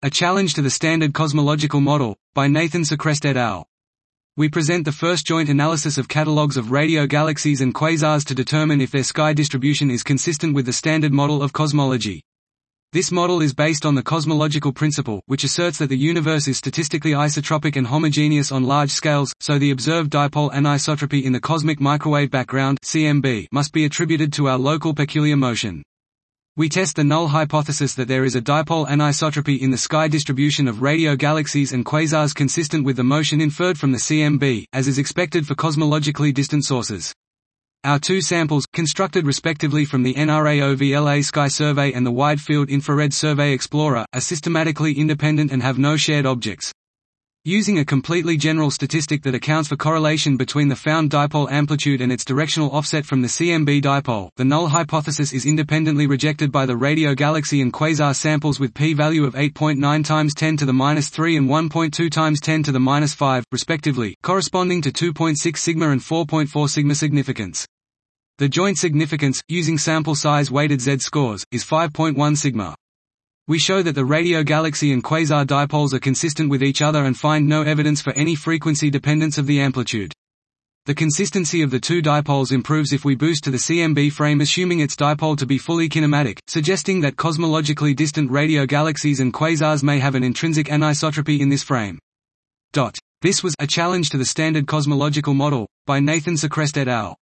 A Challenge to the Standard Cosmological Model, by Nathan Secrest et al. We present the first joint analysis of catalogues of radio galaxies and quasars to determine if their sky distribution is consistent with the Standard Model of Cosmology. This model is based on the cosmological principle, which asserts that the universe is statistically isotropic and homogeneous on large scales, so the observed dipole anisotropy in the cosmic microwave background (CMB) must be attributed to our local peculiar motion. We test the null hypothesis that there is a dipole anisotropy in the sky distribution of radio galaxies and quasars consistent with the motion inferred from the CMB, as is expected for cosmologically distant sources. Our two samples, constructed respectively from the NRAO-VLA Sky Survey and the Wide Field Infrared Survey Explorer, are systematically independent and have no shared objects. Using a completely general statistic that accounts for correlation between the found dipole amplitude and its directional offset from the CMB dipole, the null hypothesis is independently rejected by the radio galaxy and quasar samples with p-value of 8.9 times 10 to the minus 3 and 1.2 times 10 to the minus 5, respectively, corresponding to 2.6 sigma and 4.4 sigma significance. The joint significance, using sample size weighted z-scores, is 5.1 sigma. We show that the radio galaxy and quasar dipoles are consistent with each other and find no evidence for any frequency dependence of the amplitude. The consistency of the two dipoles improves if we boost to the CMB frame assuming its dipole to be fully kinematic, suggesting that cosmologically distant radio galaxies and quasars may have an intrinsic anisotropy in this frame. This was A Challenge to the Standard Cosmological Model, by Nathan Secrest et al.